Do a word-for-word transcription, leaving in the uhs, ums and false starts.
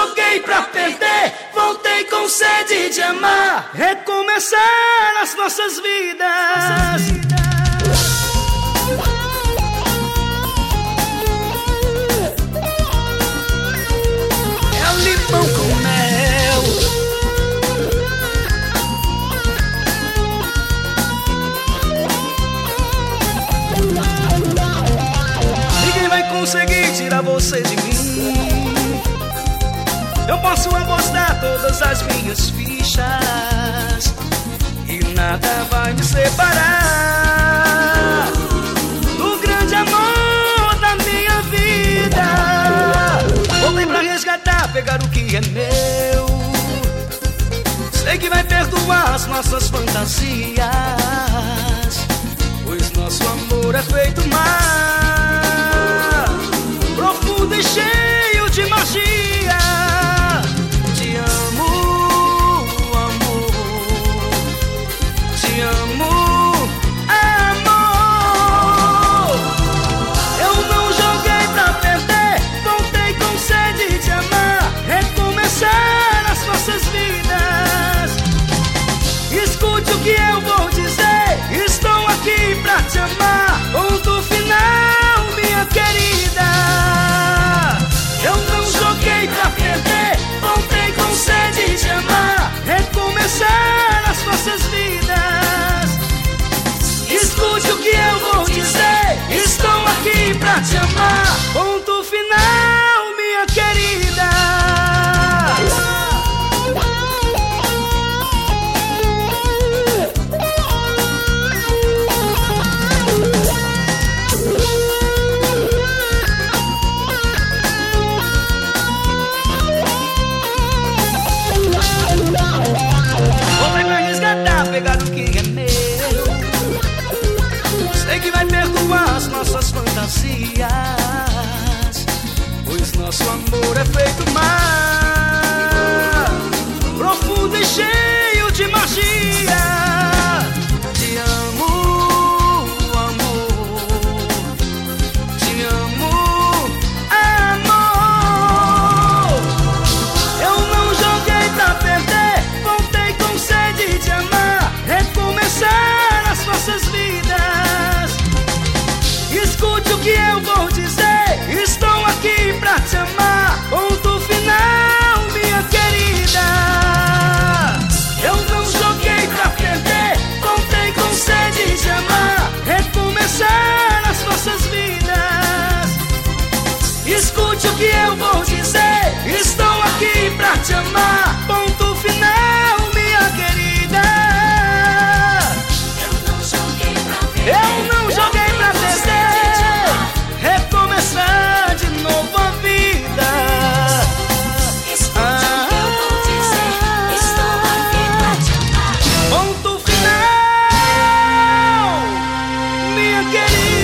joguei pra perder, voltei com sede de amar, recomeçar as nossas vidas. É o limão com mel. Ninguém vai conseguir tirar você de mim. Eu posso apostar todas as minhas fichas e nada vai me separar do grande amor da minha vida. Voltei pra resgatar, pegar o que é meu. Sei que vai perdoar as nossas fantasias, pois nosso amor é feito mar, profundo e cheio de magia. Te amo, amor, te amo, amor. Eu não joguei pra perder, voltei com sede de amar, recomeçar as nossas vidas. Escute o que eu vou dizer, estou aqui pra te amar. Ponto final, minha querida. Eu não joguei pra perder, voltei com sede de amar, recomeçar as nossas vidas. Escute o que eu vou dizer, estou aqui pra te amar. Ponto final, minha querida. Pegar o que é meu. Sei que vai perdoar as nossas fantasias, pois nosso amor é feito mar, profundo e cheio de magia. Te amo, amor, te amo, amor. Eu não joguei pra perder, voltei com sede de amar, recomeçar as nossas vidas. Escute o que eu vou dizer, estou aqui pra te amar. Ponto final, minha querida. Eu não joguei pra perder, voltei com sede de amar, recomeçar as nossas vidas. Escute o que eu vou dizer, estou aqui pra te amar. Ponto final, minha querida. Eu não joguei pra perder, recomeçar de novo a vida. Ah, ponto final, minha querida.